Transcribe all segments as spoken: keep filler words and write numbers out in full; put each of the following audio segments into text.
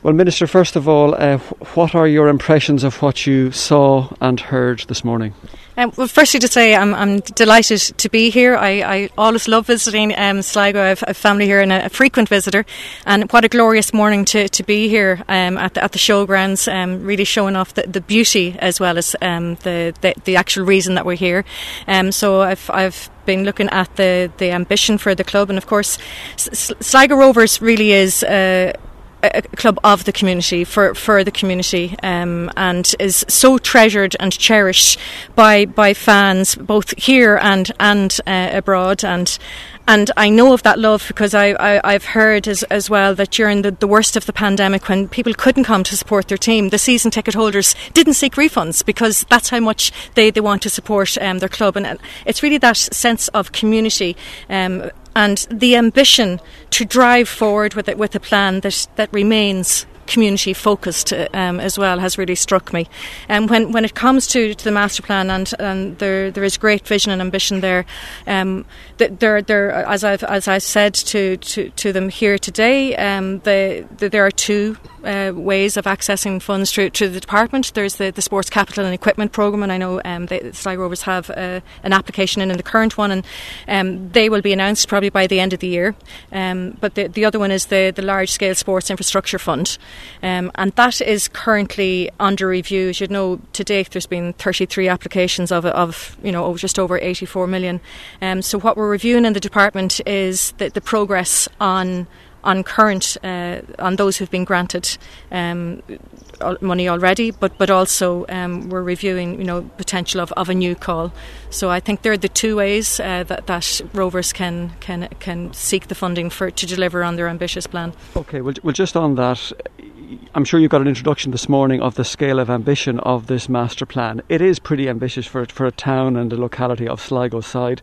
Well, Minister, first of all, uh, what are your impressions of what you saw and heard this morning? Um, well, firstly to say I'm, I'm delighted to be here. I, I always love visiting um, Sligo. I have a family here and a, a frequent visitor. And what a glorious morning to, to be here um, at, the, at the showgrounds, um, really showing off the, the beauty as well as um, the, the the actual reason that we're here. Um, so I've I've been looking at the, the ambition for the club, and of course S- Sligo Rovers really is Uh, a club of the community, for, for the community, um, and is so treasured and cherished by by fans both here and and uh, abroad. And and I know of that love because I, I, I've heard as, as well that during the, the worst of the pandemic, when people couldn't come to support their team, the season ticket holders didn't seek refunds because that's how much they, they want to support um, their club. And it's really that sense of community um, and the ambition to drive forward with it, with a plan that that remains community focused um, as well has really struck me. And um, when when it comes to, to the master plan, and, and there there is great vision and ambition there. Um, there there as I've as I said to, to, to them here today, um, the, the there are two uh, ways of accessing funds through to the department. There's the, the Sports Capital and Equipment Programme, and I know um, the Sligo Rovers have uh, an application in in the current one, and um, they will be announced probably by the end of the year. Um, but the the other one is the the Large Scale Sports Infrastructure Fund. Um, and that is currently under review. As you know, to date there's been thirty-three applications of, of you know, just over eighty-four million. Um, so what we're reviewing in the department is the, the progress on on current uh, on those who've been granted um, money already, but but also um, we're reviewing, you know, potential of, of a new call. So I think they're the two ways uh, that that Rovers can can can seek the funding for to deliver on their ambitious plan. Okay, well, well just on that, I'm sure you got an introduction this morning of the scale of ambition of this master plan. It is pretty ambitious for for a town and a locality of Sligo's side.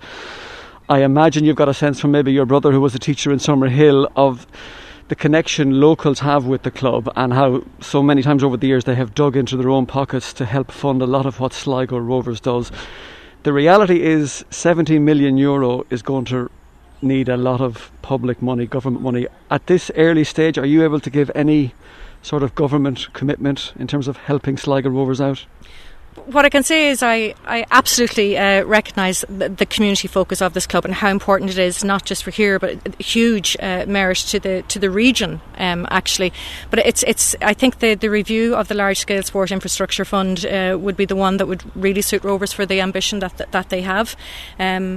I imagine you've got a sense from maybe your brother, who was a teacher in Summerhill, of the connection locals have with the club and how so many times over the years they have dug into their own pockets to help fund a lot of what Sligo Rovers does. The reality is seventy million euro is going to need a lot of public money, government money. At this early stage, are you able to give any sort of government commitment in terms of helping Sligo Rovers out? What I can say is I, I absolutely uh, recognise the, the community focus of this club and how important it is, not just for here, but a huge uh, merit to the to the region, um, actually. But it's it's I think the, the review of the Large Scale Sport Infrastructure Fund uh, would be the one that would really suit Rovers for the ambition that that, that they have. Um,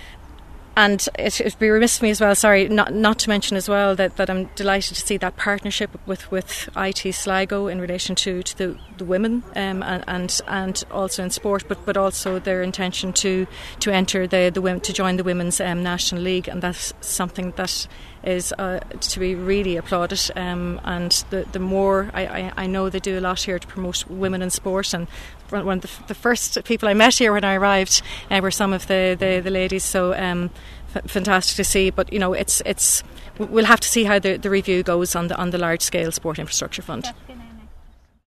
And it would be remiss of me as well, sorry, not not to mention as well that, that I'm delighted to see that partnership with, with I T Sligo in relation to, to the, the women um, and, and and also in sport, but, but also their intention to to enter the, the women, to join the Women's um, National League, and that's something that is uh, to be really applauded. Um, and the the more I, I, I know they do a lot here to promote women in sport, and one of the, the first people I met here when I arrived uh, were some of the, the, the ladies. So um, f- fantastic to see. But you know, it's it's we'll have to see how the, the review goes on the on the Large Scale Sport Infrastructure Fund.